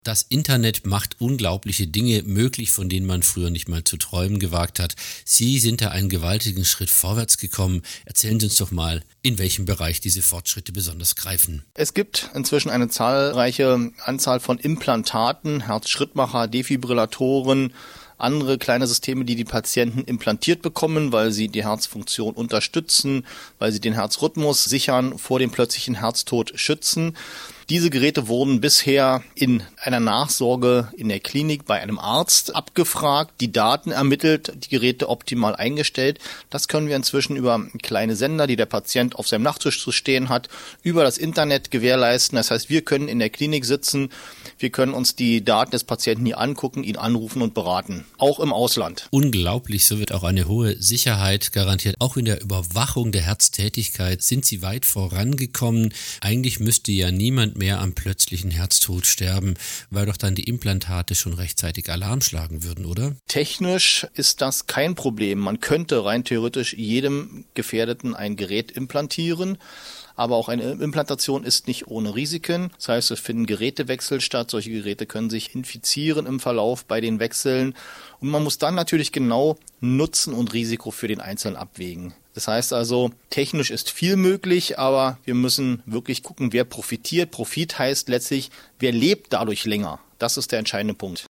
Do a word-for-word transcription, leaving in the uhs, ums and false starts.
Das Internet macht unglaubliche Dinge möglich, von denen man früher nicht mal zu träumen gewagt hat. Sie sind da einen gewaltigen Schritt vorwärts gekommen. Erzählen Sie uns doch mal, in welchem Bereich diese Fortschritte besonders greifen. Es gibt inzwischen eine zahlreiche Anzahl von Implantaten, Herzschrittmacher, Defibrillatoren, andere kleine Systeme, die die Patienten implantiert bekommen, weil sie die Herzfunktion unterstützen, weil sie den Herzrhythmus sichern, vor dem plötzlichen Herztod schützen. Diese Geräte wurden bisher in einer Nachsorge in der Klinik bei einem Arzt abgefragt, die Daten ermittelt, die Geräte optimal eingestellt. Das können wir inzwischen über kleine Sender, die der Patient auf seinem Nachttisch zu stehen hat, über das Internet gewährleisten. Das heißt, wir können in der Klinik sitzen, wir können uns die Daten des Patienten hier angucken, ihn anrufen und beraten, auch im Ausland. Unglaublich, so wird auch eine hohe Sicherheit garantiert. Auch in der Überwachung der Herztätigkeit sind Sie weit vorangekommen. Eigentlich müsste ja niemand mehr am plötzlichen Herztod sterben, weil doch dann die Implantate schon rechtzeitig Alarm schlagen würden, oder? Technisch ist das kein Problem. Man könnte rein theoretisch jedem Gefährdeten ein Gerät implantieren. Aber auch eine Implantation ist nicht ohne Risiken. Das heißt, es finden Gerätewechsel statt. Solche Geräte können sich infizieren im Verlauf bei den Wechseln. Und man muss dann natürlich genau Nutzen und Risiko für den Einzelnen abwägen. Das heißt also, technisch ist viel möglich, aber wir müssen wirklich gucken, wer profitiert. Profit heißt letztlich, wer lebt dadurch länger. Das ist der entscheidende Punkt.